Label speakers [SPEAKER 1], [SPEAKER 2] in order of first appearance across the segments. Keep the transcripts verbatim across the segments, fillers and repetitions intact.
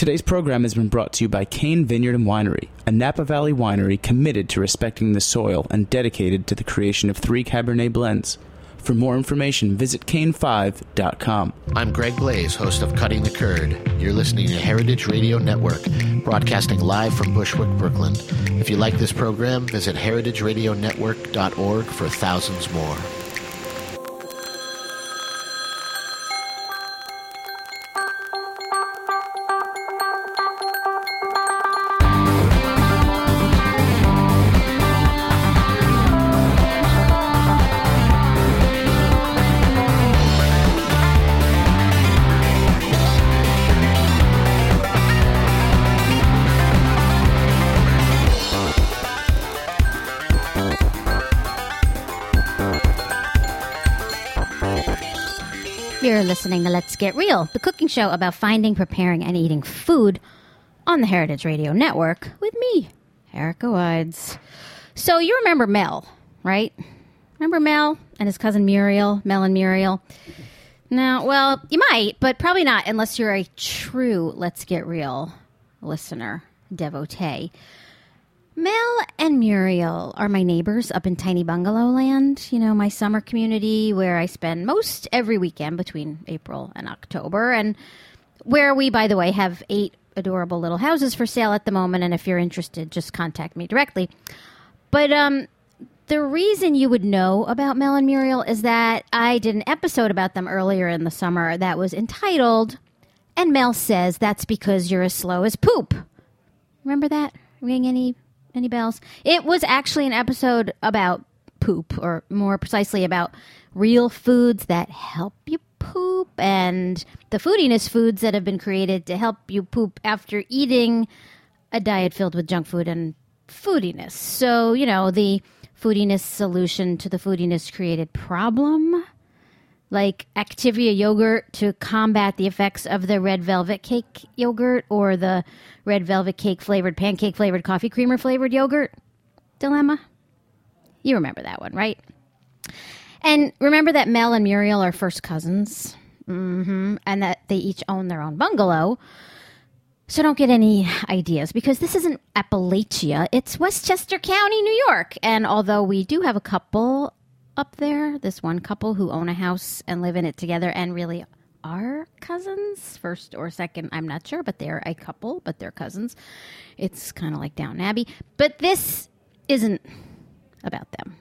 [SPEAKER 1] Today's program has been brought to you by Cane Vineyard and Winery, a Napa Valley winery committed to respecting the soil and dedicated to the creation of three Cabernet blends. For more information, visit cane five dot com.
[SPEAKER 2] I'm Greg Blaze, host of Cutting the Curd. You're listening to Heritage Radio Network, broadcasting live from Bushwick, Brooklyn. If you like this program, visit heritage radio network dot org for thousands more.
[SPEAKER 3] You're listening to Let's Get Real, the cooking show about finding, preparing, and eating food on the Heritage Radio Network with me, Erica Wides. So you remember Mel, right? Remember Mel and his cousin Muriel, Mel and Muriel? Now, well, you might, but probably not unless you're a true Let's Get Real listener, devotee. Mel and Muriel are my neighbors up in Tiny Bungalow Land, you know, my summer community where I spend most every weekend between April and October, and where we, by the way, have eight adorable little houses for sale at the moment, and if you're interested, just contact me directly. But um, the reason you would know about Mel and Muriel is that I did an episode about them earlier in the summer that was entitled, "And Mel Says That's Because You're As Slow as Poop." Remember that? Ring any... Any bells? It was actually an episode about poop, or more precisely about real foods that help you poop and the foodiness foods that have been created to help you poop after eating a diet filled with junk food and foodiness. So, you know, the foodiness solution to the foodiness created problem, like Activia yogurt to combat the effects of the red velvet cake yogurt, or the red velvet cake flavored, pancake flavored, coffee creamer flavored yogurt dilemma. You remember that one, right? And remember that Mel and Muriel are first cousins, mm-hmm, and that they each own their own bungalow. So don't get any ideas, because this isn't Appalachia. It's Westchester County, New York. And although we do have a couple up there, this one couple who own a house and live in it together and really are cousins, first or second, I'm not sure, but they're a couple, but they're cousins. It's kind of like Downton Abbey. But this isn't about them.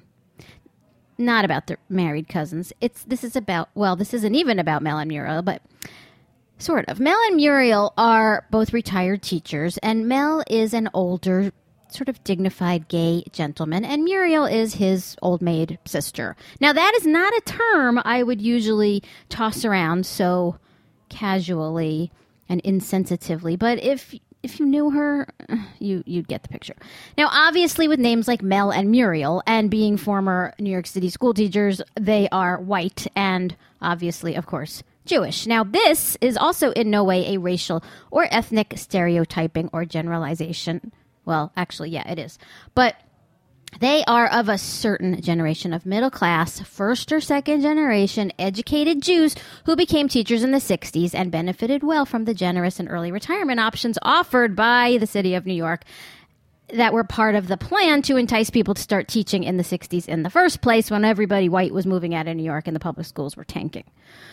[SPEAKER 3] Not about their married cousins. It's This is about, well, this isn't even about Mel and Muriel, but sort of. Mel and Muriel are both retired teachers, and Mel is an older, sort of dignified gay gentleman, and Muriel is his old maid sister. Now, that is not a term I would usually toss around so casually and insensitively, but if if you knew her, you, you'd get the picture. Now, obviously, with names like Mel and Muriel, and being former New York City school teachers, they are white and, obviously, of course, Jewish. Now, this is also in no way a racial or ethnic stereotyping or generalization. Well, actually, yeah, it is. But they are of a certain generation of middle-class, first or second generation educated Jews who became teachers in the sixties and benefited well from the generous and early retirement options offered by the city of New York that were part of the plan to entice people to start teaching in the sixties in the first place, when everybody white was moving out of New York and the public schools were tanking.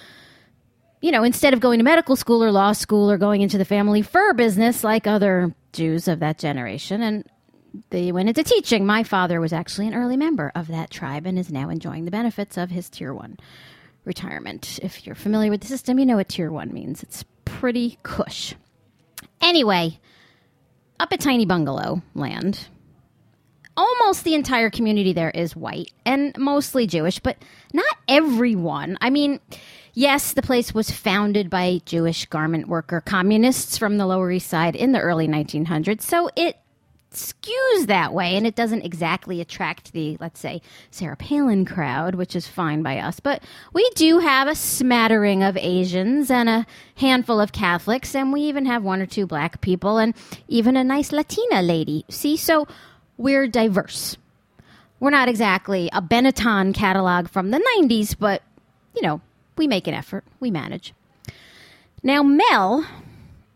[SPEAKER 3] You know, instead of going to medical school or law school or going into the family fur business like other Jews of that generation, and they went into teaching. My father was actually an early member of that tribe and is now enjoying the benefits of his Tier one retirement. If you're familiar with the system, you know what Tier one means. It's pretty cush. Anyway, up at Tiny Bungalow Land, almost the entire community there is white and mostly Jewish, but not everyone. I mean, yes, the place was founded by Jewish garment worker communists from the Lower East Side in the early nineteen hundreds, so it skews that way, and it doesn't exactly attract the, let's say, Sarah Palin crowd, which is fine by us. But we do have a smattering of Asians and a handful of Catholics, and we even have one or two black people and even a nice Latina lady. See, so we're diverse. We're not exactly a Benetton catalog from the nineties, but, you know, we make an effort. We manage. Now, Mel,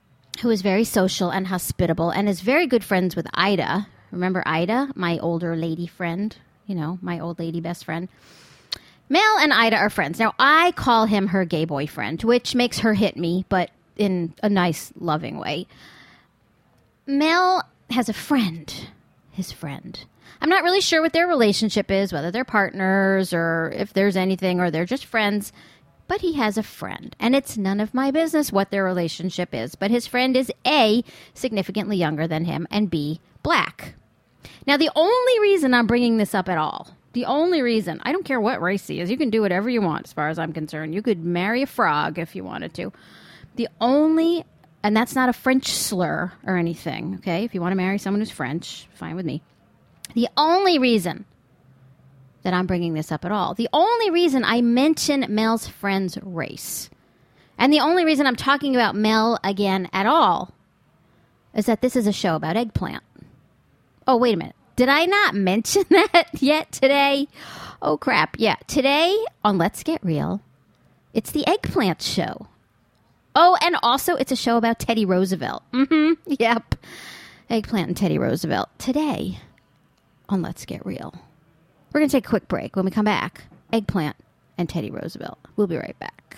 [SPEAKER 3] who is very social and hospitable and is very good friends with Ida. Remember Ida, my older lady friend? You know, my old lady best friend. Mel and Ida are friends. Now, I call him her gay boyfriend, which makes her hit me, but in a nice, loving way. Mel has a friend, his friend. I'm not really sure what their relationship is, whether they're partners or if there's anything or they're just friends. But he has a friend, and it's none of my business what their relationship is. But his friend is A, significantly younger than him, and B, black. Now, the only reason I'm bringing this up at all, the only reason, I don't care what race he is. You can do whatever you want as far as I'm concerned. You could marry a frog if you wanted to. The only, and that's not a French slur or anything, okay? If you want to marry someone who's French, fine with me. The only reason that I'm bringing this up at all, the only reason I mention Mel's friend's race, and the only reason I'm talking about Mel again at all, is that this is a show about eggplant. Oh, wait a minute. Did I not mention that yet today? Oh, crap. Yeah. Today on Let's Get Real, it's the eggplant show. Oh, and also it's a show about Teddy Roosevelt. Mm-hmm. Yep. Eggplant and Teddy Roosevelt. Today on Let's Get Real. We're going to take a quick break. When we come back, Eggplant and Teddy Roosevelt. We'll be right back.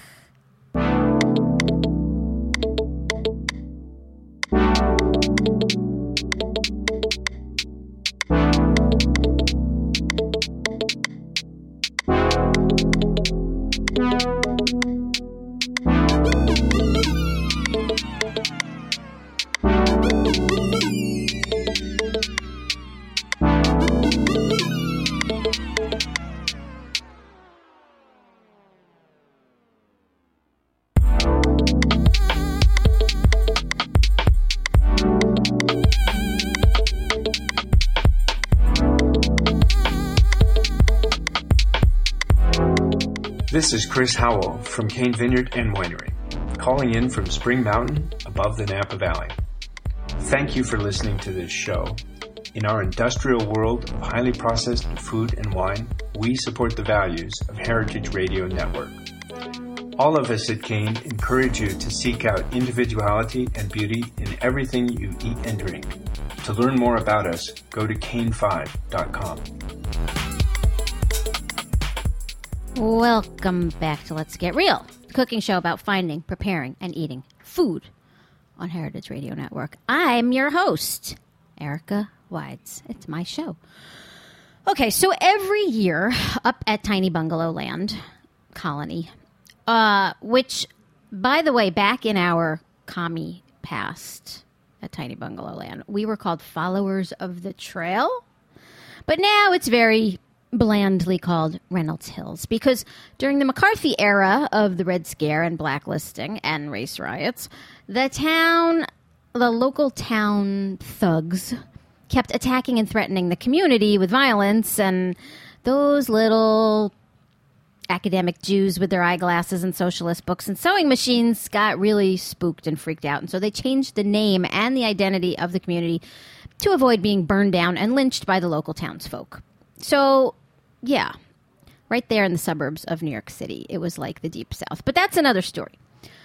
[SPEAKER 4] This is Chris Howell from Cane Vineyard and Winery, calling in from Spring Mountain above the Napa Valley. Thank you for listening to this show. In our industrial world of highly processed food and wine, we support the values of Heritage Radio Network. All of us at Cane encourage you to seek out individuality and beauty in everything you eat and drink. To learn more about us, go to cane five dot com.
[SPEAKER 3] Welcome back to Let's Get Real, the cooking show about finding, preparing, and eating food on Heritage Radio Network. I'm your host, Erica Wides. It's my show. Okay, so every year up at Tiny Bungalow Land Colony, uh, which, by the way, back in our commie past at Tiny Bungalow Land, we were called Followers of the Trail. But now it's very blandly called Reynolds Hills, because during the McCarthy era of the Red Scare and blacklisting and race riots, the town, the local town thugs kept attacking and threatening the community with violence, and those little academic Jews with their eyeglasses and socialist books and sewing machines got really spooked and freaked out, and so they changed the name and the identity of the community to avoid being burned down and lynched by the local townsfolk. So yeah, right there in the suburbs of New York City. It was like the Deep South. But that's another story.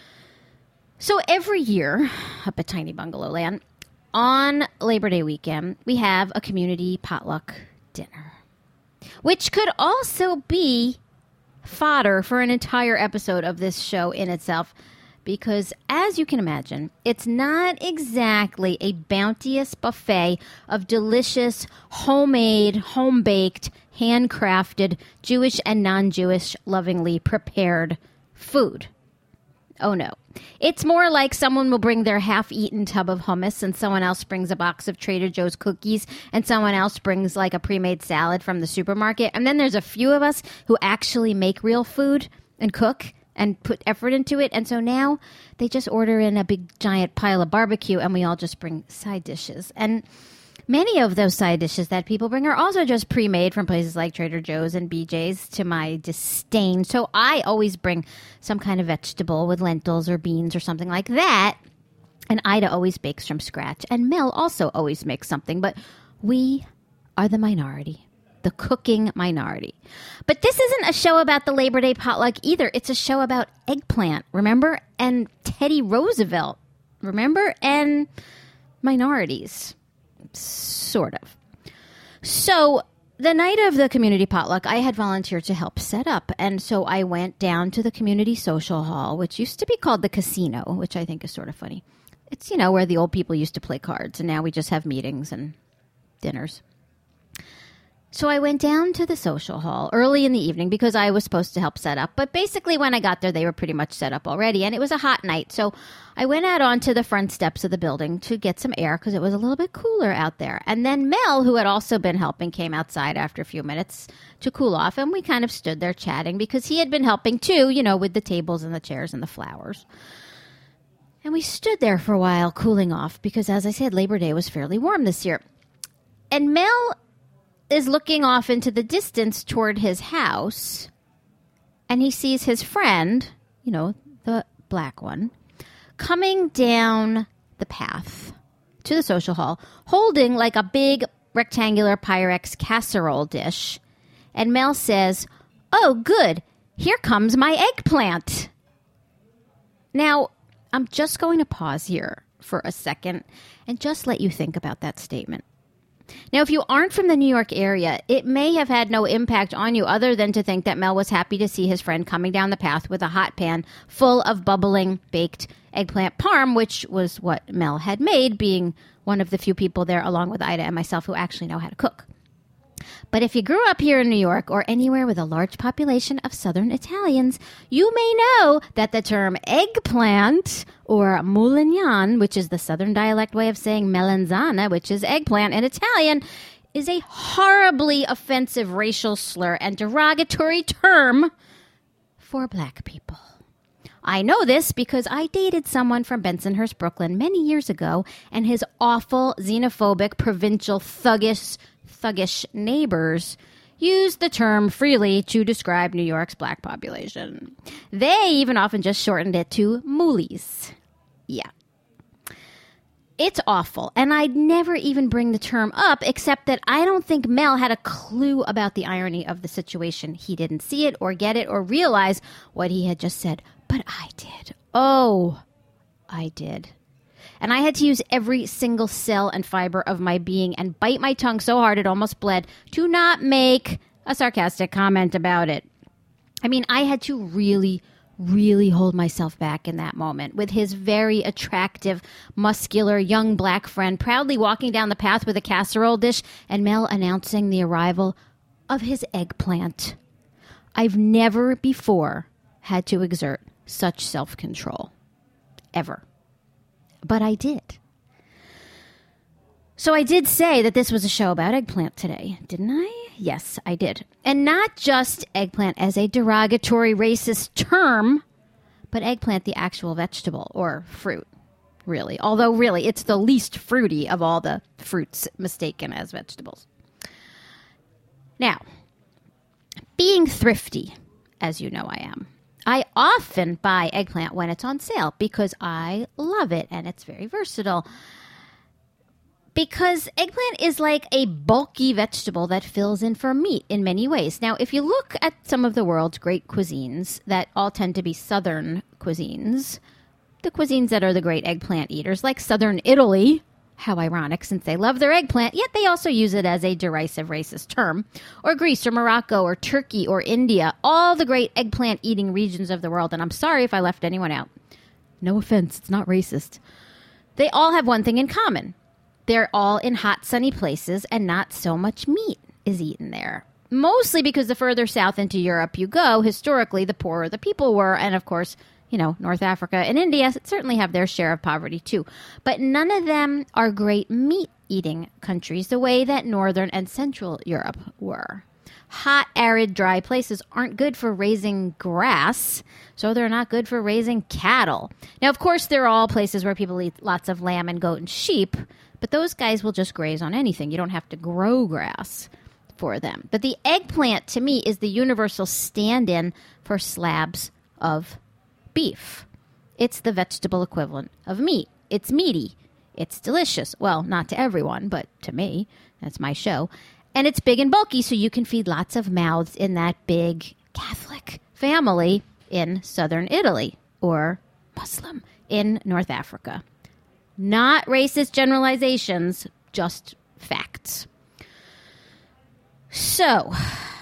[SPEAKER 3] So every year up at Tiny Bungalow Land, on Labor Day weekend, we have a community potluck dinner, which could also be fodder for an entire episode of this show in itself, because as you can imagine, it's not exactly a bounteous buffet of delicious, homemade, home-baked, handcrafted, Jewish and non-Jewish, lovingly prepared food. Oh no. It's more like someone will bring their half-eaten tub of hummus, and someone else brings a box of Trader Joe's cookies, and someone else brings like a pre-made salad from the supermarket. And then there's a few of us who actually make real food and cook and put effort into it. And so now they just order in a big giant pile of barbecue, and we all just bring side dishes. And many of those side dishes that people bring are also just pre-made from places like Trader Joe's and B J's, to my disdain. So I always bring some kind of vegetable with lentils or beans or something like that. And Ida always bakes from scratch. And Mel also always makes something. But we are the minority. The cooking minority. But this isn't a show about the Labor Day potluck either. It's a show about eggplant, remember? And Teddy Roosevelt. remember? And minorities, sort of. So the night of the community potluck, I had volunteered to help set up. And so I went down to the community social hall, which used to be called the casino, which I think is sort of funny. It's, you know, where the old people used to play cards, and now we just have meetings and dinners. So I went down to the social hall early in the evening because I was supposed to help set up. But basically when I got there, they were pretty much set up already. And it was a hot night. So I went out onto the front steps of the building to get some air because it was a little bit cooler out there. And then Mel, who had also been helping, came outside after a few minutes to cool off. And we kind of stood there chatting because he had been helping too, you know, with the tables and the chairs and the flowers. And we stood there for a while cooling off because, as I said, Labor Day was fairly warm this year. And Mel is looking off into the distance toward his house, and he sees his friend, you know, the black one, coming down the path to the social hall, holding like a big rectangular Pyrex casserole dish. And Mel says, "Oh, good. Here comes my eggplant." Now, I'm just going to pause here for a second and just let you think about that statement. Now, if you aren't from the New York area, it may have had no impact on you other than to think that Mel was happy to see his friend coming down the path with a hot pan full of bubbling baked eggplant parm, which was what Mel had made, being one of the few people there, along with Ida and myself, who actually know how to cook. But if you grew up here in New York or anywhere with a large population of Southern Italians, you may know that the term eggplant, or moulignan, which is the Southern dialect way of saying melanzana, which is eggplant in Italian, is a horribly offensive racial slur and derogatory term for black people. I know this because I dated someone from Bensonhurst, Brooklyn many years ago, and his awful, xenophobic, provincial, thuggish, thuggish neighbors used the term freely to describe New York's black population. They even often just shortened it to moolies. Yeah. It's awful, and I'd never even bring the term up, except that I don't think Mel had a clue about the irony of the situation. He didn't see it or get it or realize what he had just said, but I did. Oh, I did. And I had to use every single cell and fiber of my being and bite my tongue so hard it almost bled to not make a sarcastic comment about it. I mean, I had to really, really hold myself back in that moment with his very attractive, muscular, young black friend proudly walking down the path with a casserole dish and Mel announcing the arrival of his eggplant. I've never before had to exert such self-control. Ever. But I did. So I did say that this was a show about eggplant today, didn't I? Yes, I did. And not just eggplant as a derogatory racist term, but eggplant the actual vegetable or fruit, really. Although really, it's the least fruity of all the fruits mistaken as vegetables. Now, being thrifty, as you know I am, I often buy eggplant when it's on sale because I love it and it's very versatile. Because eggplant is like a bulky vegetable that fills in for meat in many ways. Now, if you look at some of the world's great cuisines that all tend to be Southern cuisines, the cuisines that are the great eggplant eaters, like Southern Italy, how ironic since they love their eggplant, yet they also use it as a derisive racist term, or Greece or Morocco or Turkey or India, all the great eggplant eating regions of the world. And I'm sorry if I left anyone out. No offense, it's not racist. They all have one thing in common. They're all in hot, sunny places and not so much meat is eaten there. Mostly because the further south into Europe you go, historically, the poorer the people were. And of course, you know, North Africa and India certainly have their share of poverty too. But none of them are great meat-eating countries the way that Northern and Central Europe were. Hot, arid, dry places aren't good for raising grass, so they're not good for raising cattle. Now, of course, there are all places where people eat lots of lamb and goat and sheep, but those guys will just graze on anything. You don't have to grow grass for them. But the eggplant, to me, is the universal stand-in for slabs of beef. It's the vegetable equivalent of meat. It's meaty. It's delicious. Well, not to everyone, but to me. That's my show. And it's big and bulky, so you can feed lots of mouths in that big Catholic family in southern Italy or Muslim in North Africa. Not racist generalizations, just facts. So,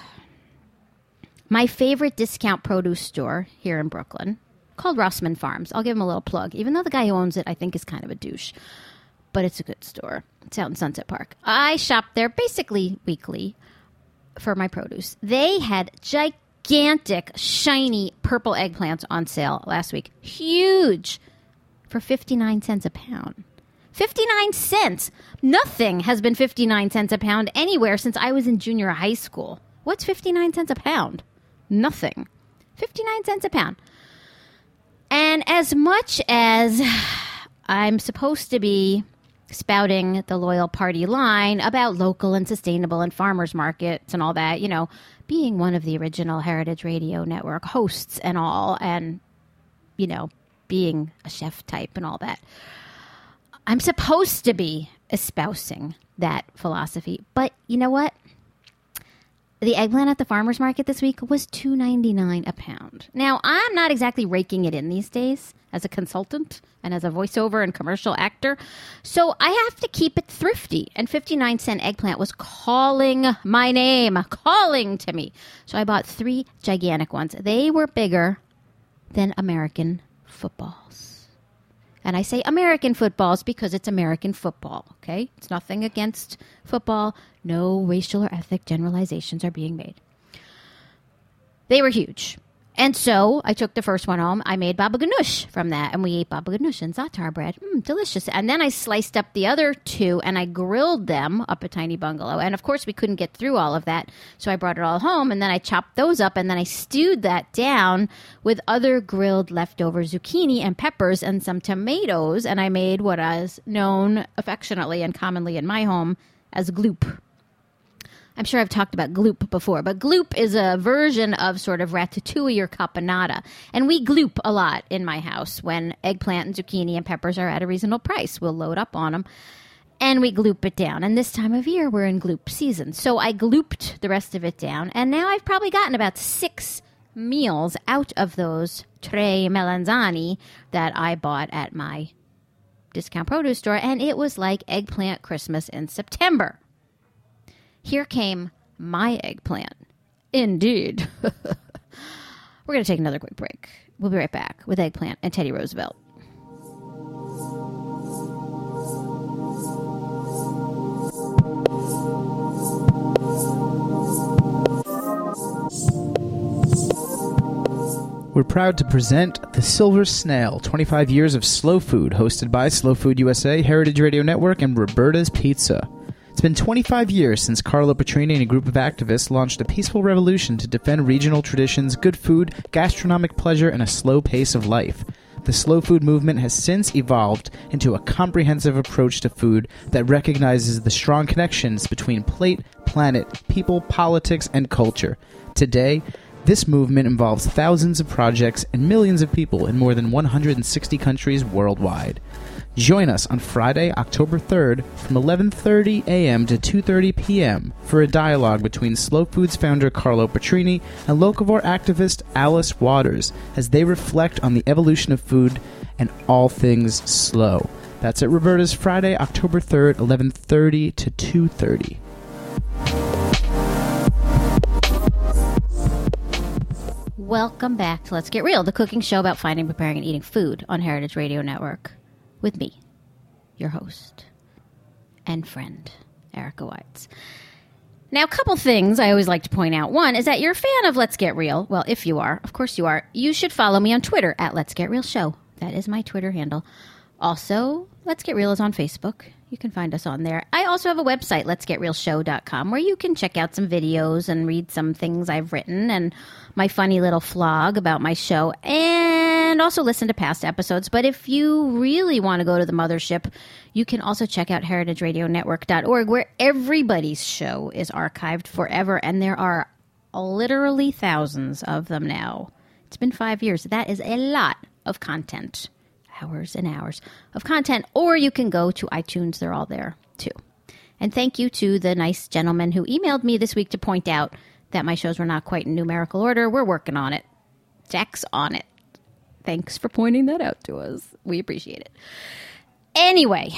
[SPEAKER 3] my favorite discount produce store here in Brooklyn, called Rossman Farms. I'll give him a little plug, even though the guy who owns it I think is kind of a douche. But it's a good store. It's out in Sunset Park. I shop there basically weekly for my produce. They had gigantic, shiny purple eggplants on sale last week. Huge. For fifty-nine cents a pound. fifty-nine cents. Nothing has been fifty-nine cents a pound anywhere since I was in junior high school. What's fifty-nine cents a pound? Nothing. fifty-nine cents a pound. And as much as I'm supposed to be spouting the loyal party line about local and sustainable and farmers markets and all that, you know, being one of the original Heritage Radio Network hosts and all, and, you know, being a chef type and all that, I'm supposed to be espousing that philosophy. But you know what? The eggplant at the farmer's market this week was two ninety-nine a pound. Now, I'm not exactly raking it in these days as a consultant and as a voiceover and commercial actor, so I have to keep it thrifty. And fifty-nine cent eggplant was calling my name, calling to me. So I bought three gigantic ones. They were bigger than American footballs. And I say American footballs because it's American football, okay? It's nothing against football. No racial or ethnic generalizations are being made. They were huge. And so I took the first one home. I made baba ganoush from that, and we ate baba ganoush and za'atar bread. Mm, delicious. And then I sliced up the other two, and I grilled them up a tiny bungalow. And, of course, we couldn't get through all of that, so I brought it all home, and then I chopped those up, and then I stewed that down with other grilled leftover zucchini and peppers and some tomatoes, and I made what is known affectionately and commonly in my home as gloop. I'm sure I've talked about gloop before, but gloop is a version of sort of ratatouille or caponata. And we gloop a lot in my house when eggplant and zucchini and peppers are at a reasonable price. We'll load up on them and we gloop it down. And this time of year, we're in gloop season. So I glooped the rest of it down. And now I've probably gotten about six meals out of those tre melanzani that I bought at my discount produce store. And it was like eggplant Christmas in September. Here came my eggplant. Indeed. We're going to take another quick break. We'll be right back with Eggplant and Teddy Roosevelt.
[SPEAKER 1] We're proud to present The Silver Snail, twenty-five years of slow food, hosted by Slow Food U S A, Heritage Radio Network, and Roberta's Pizza. It's been twenty-five years since Carlo Petrini and a group of activists launched a peaceful revolution to defend regional traditions, good food, gastronomic pleasure, and a slow pace of life. The slow food movement has since evolved into a comprehensive approach to food that recognizes the strong connections between plate, planet, people, politics, and culture. Today, this movement involves thousands of projects and millions of people in more than one hundred sixty countries worldwide. Join us on Friday, October third from eleven thirty a.m. to two thirty p.m. for a dialogue between Slow Food's founder Carlo Petrini and Locavore activist Alice Waters as they reflect on the evolution of food and all things slow. That's at Roberta's Friday, October third, eleven thirty to two thirty.
[SPEAKER 3] Welcome back to Let's Get Real, the cooking show about finding, preparing, and eating food on Heritage Radio Network. With me, your host and friend, Erica Wides. Now, a couple things I always like to point out. One is that you're a fan of Let's Get Real. Well, if you are, of course you are. You should follow me on Twitter at Let's Get Real Show. That is my Twitter handle. Also, Let's Get Real is on Facebook. You can find us on there. I also have a website, lets get real show dot com, where you can check out some videos and read some things I've written and my funny little vlog about my show, and also listen to past episodes. But if you really want to go to the mothership, you can also check out heritage radio network dot org, where everybody's show is archived forever, and there are literally thousands of them now. It's been five years. That is a lot of content. Hours and hours of content. Or you can go to iTunes. They're all there, too. And thank you to the nice gentleman who emailed me this week to point out that my shows were not quite in numerical order. We're working on it. Jack's on it. Thanks for pointing that out to us. We appreciate it. Anyway,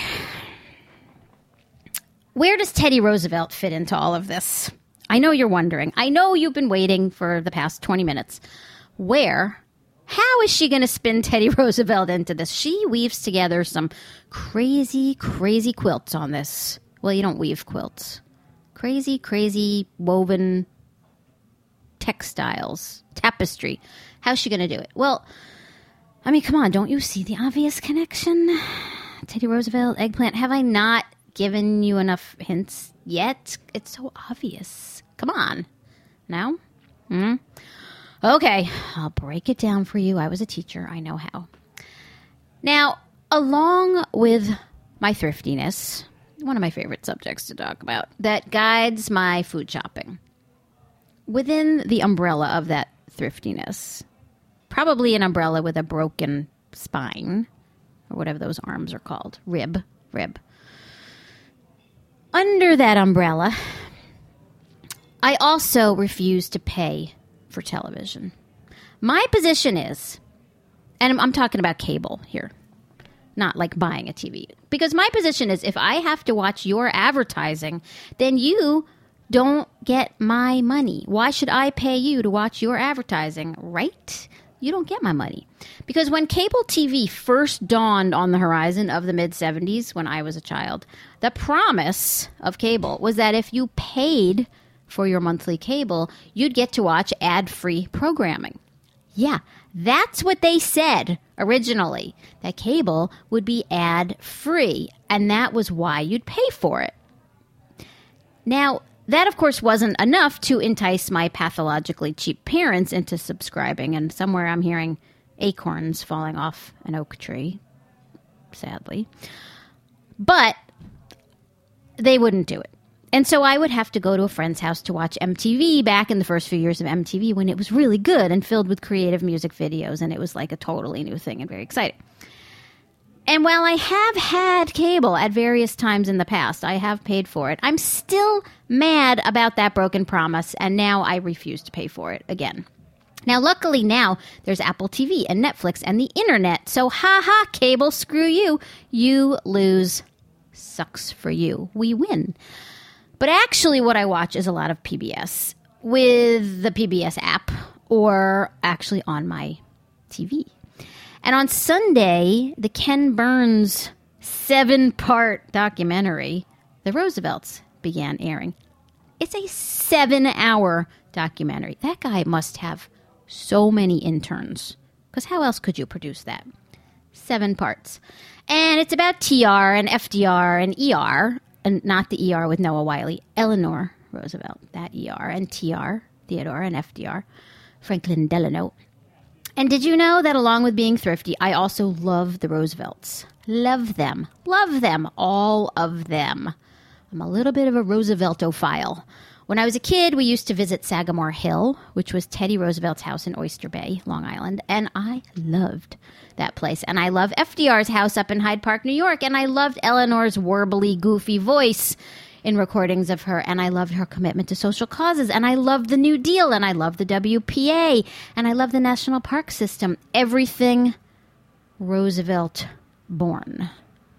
[SPEAKER 3] where does Teddy Roosevelt fit into all of this? I know you're wondering. I know you've been waiting for the past twenty minutes. Where? How is she going to spin Teddy Roosevelt into this? She weaves together some crazy, crazy quilts on this. Well, you don't weave quilts. Crazy, crazy woven textiles, tapestry. How's she going to do it? Well, I mean, come on. Don't you see the obvious connection? Teddy Roosevelt, eggplant. Have I not given you enough hints yet? It's so obvious. Come on. No? Hmm? Okay, I'll break it down for you. I was a teacher. I know how. Now, along with my thriftiness, one of my favorite subjects to talk about, that guides my food shopping. Within the umbrella of that thriftiness, probably an umbrella with a broken spine, or whatever those arms are called, rib, rib. Under that umbrella, I also refuse to pay for television. My position is, and I'm, I'm talking about cable here, not like buying a T V, because my position is if I have to watch your advertising, then you don't get my money. Why should I pay you to watch your advertising, right? You don't get my money. Because when cable T V first dawned on the horizon of the mid-seventies, when I was a child, the promise of cable was that if you paid for your monthly cable, you'd get to watch ad-free programming. Yeah, that's what they said originally, that cable would be ad-free, and that was why you'd pay for it. Now, that, of course, wasn't enough to entice my pathologically cheap parents into subscribing, and somewhere I'm hearing acorns falling off an oak tree, sadly. But they wouldn't do it. And so I would have to go to a friend's house to watch M T V back in the first few years of M T V when it was really good and filled with creative music videos, and it was like a totally new thing and very exciting. And while I have had cable at various times in the past, I have paid for it, I'm still mad about that broken promise, and now I refuse to pay for it again. Now, luckily now, there's Apple T V and Netflix and the internet, so ha-ha, cable, screw you. You lose. Sucks for you. We win. But actually what I watch is a lot of P B S with the P B S app or actually on my T V. And on Sunday, the Ken Burns seven-part documentary, The Roosevelts, began airing. It's a seven-hour documentary. That guy must have so many interns, because how else could you produce that? Seven parts. And it's about T R and F D R and E R, and not the E R with Noah Wiley, Eleanor Roosevelt, that E R, and T R, Theodore, and F D R, Franklin Delano. And did you know that along with being thrifty, I also love the Roosevelts? Love them. Love them. All of them. I'm a little bit of a Rooseveltophile. When I was a kid, we used to visit Sagamore Hill, which was Teddy Roosevelt's house in Oyster Bay, Long Island, and I loved that place. And I love F D R's house up in Hyde Park, New York, and I loved Eleanor's warbly, goofy voice in recordings of her, and I loved her commitment to social causes, and I loved the New Deal, and I loved the W P A, and I loved the National Park System. Everything Roosevelt born.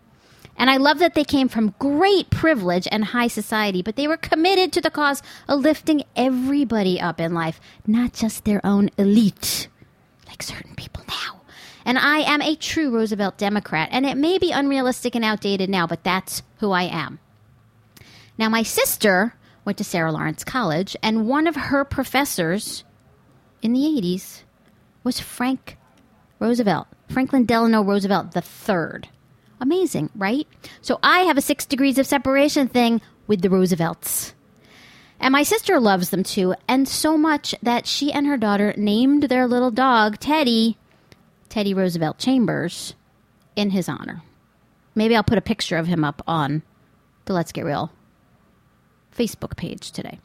[SPEAKER 3] And I love that they came from great privilege and high society, but they were committed to the cause of lifting everybody up in life, not just their own elite, like certain people now. And I am a true Roosevelt Democrat, and it may be unrealistic and outdated now, but that's who I am. Now, my sister went to Sarah Lawrence College, and one of her professors in the eighties was Frank Roosevelt, Franklin Delano Roosevelt the third. Amazing, right? So I have a six degrees of separation thing with the Roosevelts. And my sister loves them too, and so much that she and her daughter named their little dog, Teddy, Teddy Roosevelt Chambers, in his honor. Maybe I'll put a picture of him up on the Let's Get Real Facebook page today.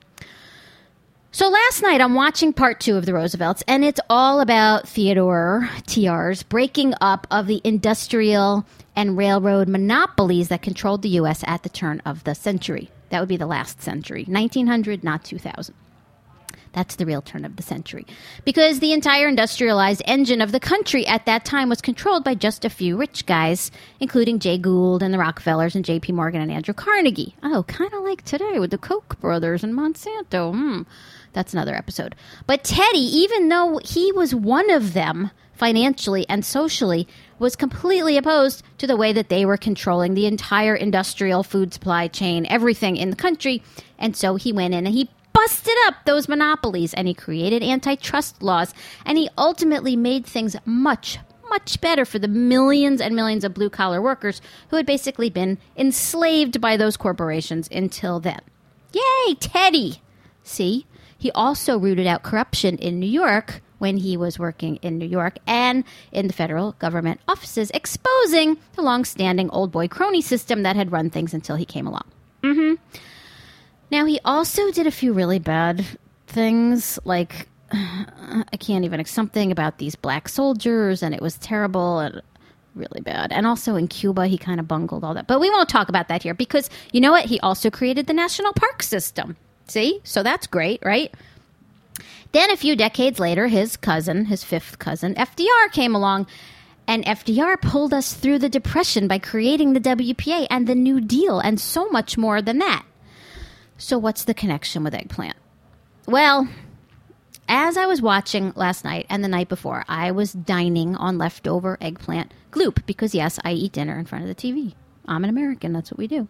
[SPEAKER 3] So last night I'm watching part two of the Roosevelts, and it's all about Theodore T R's breaking up of the industrial and railroad monopolies that controlled the U S at the turn of the century. That would be the last century, nineteen hundred, not two thousand. That's the real turn of the century. Because the entire industrialized engine of the country at that time was controlled by just a few rich guys, including Jay Gould and the Rockefellers and J P Morgan and Andrew Carnegie. Oh, kind of like today with the Koch brothers and Monsanto. Hmm. That's another episode. But Teddy, even though he was one of them financially and socially, was completely opposed to the way that they were controlling the entire industrial food supply chain, everything in the country. And so he went in and he busted up those monopolies, and he created antitrust laws, and he ultimately made things much, much better for the millions and millions of blue-collar workers who had basically been enslaved by those corporations until then. Yay, Teddy! See, he also rooted out corruption in New York when he was working in New York and in the federal government offices, exposing the long-standing old boy crony system that had run things until he came along. Mm-hmm. Now, he also did a few really bad things, like, uh, I can't even, something about these black soldiers, and it was terrible and really bad. And also in Cuba, he kind of bungled all that. But we won't talk about that here, because, you know what? He also created the national park system. See? So that's great, right? Then a few decades later, his cousin, his fifth cousin, F D R, came along. And F D R pulled us through the Depression by creating the W P A and the New Deal, and so much more than that. So what's the connection with eggplant? Well, as I was watching last night and the night before, I was dining on leftover eggplant gloop because, yes, I eat dinner in front of the T V. I'm an American. That's what we do.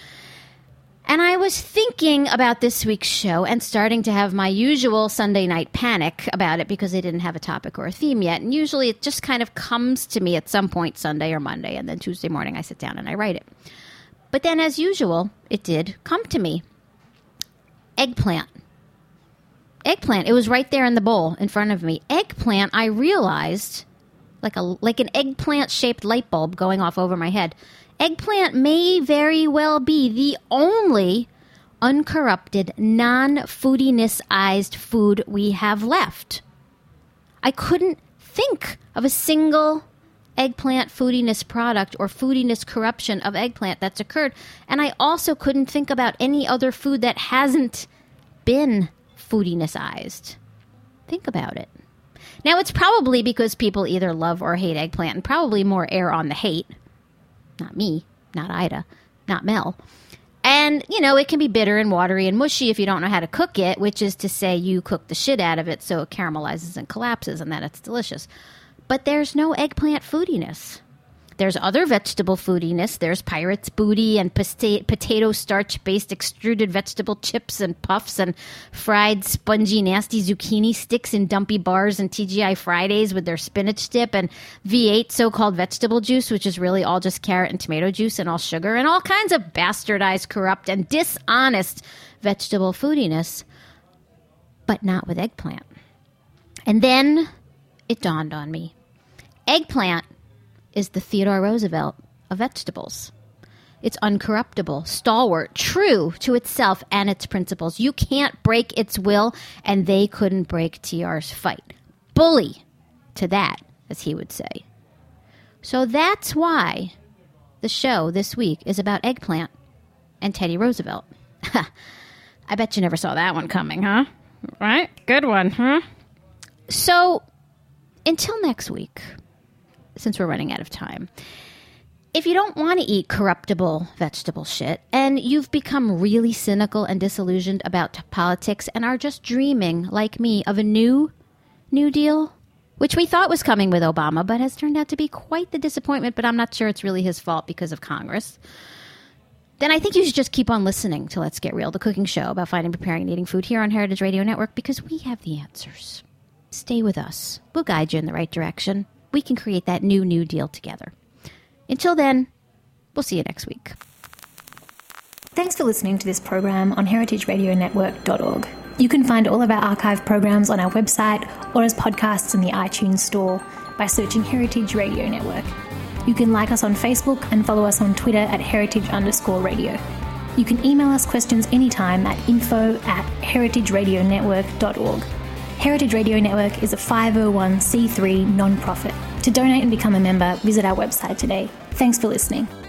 [SPEAKER 3] And I was thinking about this week's show and starting to have my usual Sunday night panic about it because they didn't have a topic or a theme yet. And usually it just kind of comes to me at some point Sunday or Monday, and then Tuesday morning I sit down and I write it. But then, as usual, it did come to me. Eggplant. Eggplant. It was right there in the bowl in front of me. Eggplant, I realized, like a like an eggplant-shaped light bulb going off over my head. Eggplant may very well be the only uncorrupted, non-foodiness-ized food we have left. I couldn't think of a single eggplant foodiness product or foodiness corruption of eggplant that's occurred. And I also couldn't think about any other food that hasn't been foodiness-ized. Think about it. Now, it's probably because people either love or hate eggplant, and probably more err on the hate. Not me, not Ida, not Mel. And, you know, it can be bitter and watery and mushy if you don't know how to cook it, which is to say you cook the shit out of it so it caramelizes and collapses and then it's delicious. But there's no eggplant foodiness. There's other vegetable foodiness. There's Pirate's Booty and pasta- potato starch-based extruded vegetable chips and puffs and fried, spongy, nasty zucchini sticks in dumpy bars and T G I Fridays with their spinach dip and V eight so-called vegetable juice, which is really all just carrot and tomato juice and all sugar, and all kinds of bastardized, corrupt, and dishonest vegetable foodiness, but not with eggplant. And then it dawned on me. Eggplant is the Theodore Roosevelt of vegetables. It's uncorruptible, stalwart, true to itself and its principles. You can't break its will, and they couldn't break T R's fight. Bully to that, as he would say. So that's why the show this week is about eggplant and Teddy Roosevelt. I bet you never saw that one coming, huh? Right? Good one, huh? So, until next week, since we're running out of time, if you don't want to eat corruptible vegetable shit and you've become really cynical and disillusioned about politics and are just dreaming, like me, of a new New Deal, which we thought was coming with Obama, but has turned out to be quite the disappointment, but I'm not sure it's really his fault because of Congress, then I think you should just keep on listening to Let's Get Real, the cooking show about finding, preparing, and eating food here on Heritage Radio Network, because we have the answers. Stay with us. We'll guide you in the right direction. We can create that new New Deal together. Until then, we'll see you next week.
[SPEAKER 5] Thanks for listening to this program on heritage radio network dot org. You can find all of our archive programs on our website or as podcasts in the iTunes store by searching Heritage Radio Network. You can like us on Facebook and follow us on Twitter at heritage underscore radio. You can email us questions anytime at info at heritage radio network dot org. Heritage Radio Network is a five oh one c three non-profit. To donate and become a member, visit our website today. Thanks for listening.